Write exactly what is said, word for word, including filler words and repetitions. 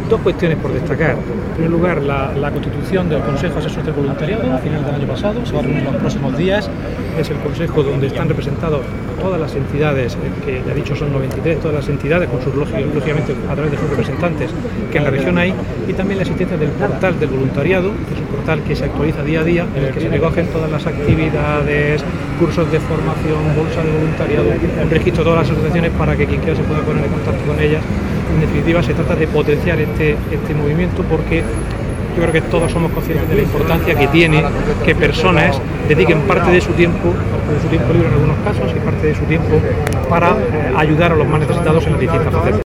Dos cuestiones por destacar. En primer lugar, la, la constitución del Consejo Asesor del Voluntariado a final del año pasado, se va a reunir en los próximos días. Es el consejo donde están representados todas las entidades, que ya he dicho son noventa y tres, todas las entidades, con sus lógicamente a través de sus representantes que en la región hay, y también la existencia del portal del voluntariado, que es un portal que se actualiza día a día, en el que se recogen todas las actividades, cursos de formación, bolsa de voluntariado, un registro de todas las asociaciones para que quien quiera se pueda poner en contacto con ellas. En definitiva, se trata de potenciar este, este movimiento, porque yo creo que todos somos conscientes de la importancia que tiene que personas dediquen parte de su tiempo, de su tiempo libre en algunos casos, y parte de su tiempo para eh, ayudar a los más necesitados en las distintas facetas.